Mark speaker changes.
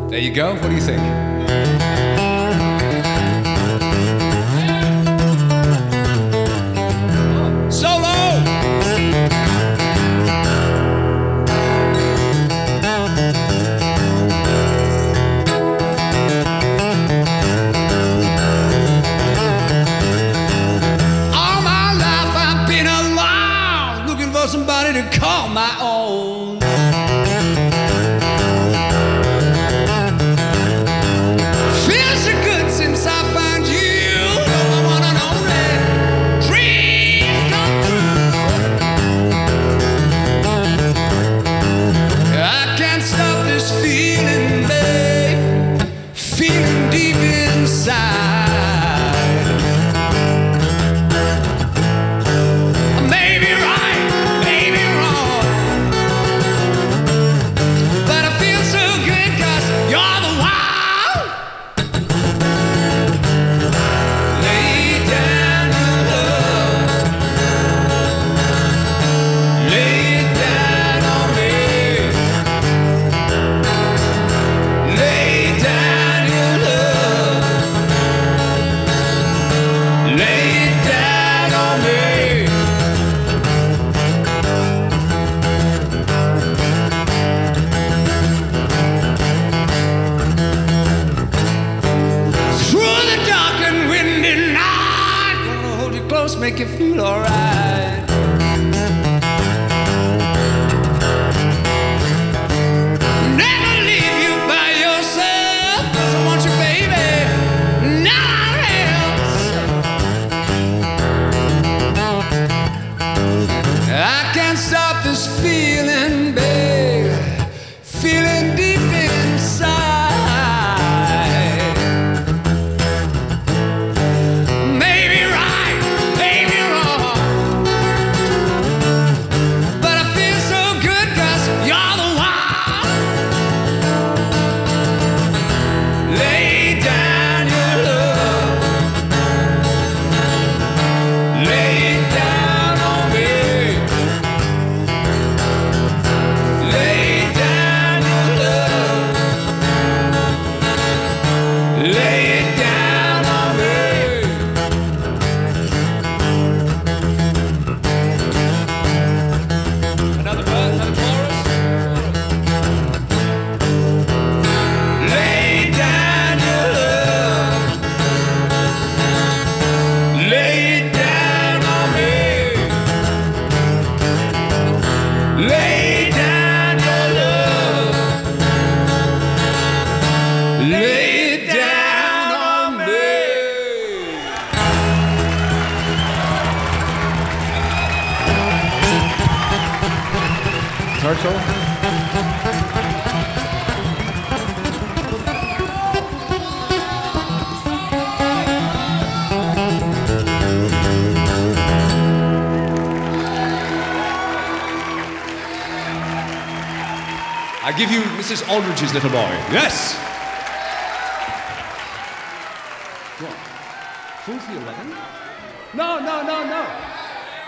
Speaker 1: There you go. What do you think? Solo! All my life I've been alone, looking for somebody to call my own. Feels so good since I found you, the one and only. Dreams come true. I can't stop this feeling, babe, feeling deep inside. Maybe right, maybe wrong, but I feel so good 'cause you're the one. Lay down your love, lay it down on me. Lay down your love, lay it down on me. Through the dark and windy night, gonna hold you close, make you feel alright. Never leave you by yourself, 'cause I want you, baby, not else. I can't stop this feeling, babe, feeling deep inside. Maybe right, maybe wrong, but I feel so good 'cause you're the one. Lay down your love, lay it down on me. Lay down your love, lay it down on me. Another verse, another chorus. Lay down your love, lay it down on me. Lay down your love, lay it down on me.
Speaker 2: Guitar solo?
Speaker 1: I give you Mrs. Aldrich's little boy. Yes. What? 4 to 11? No.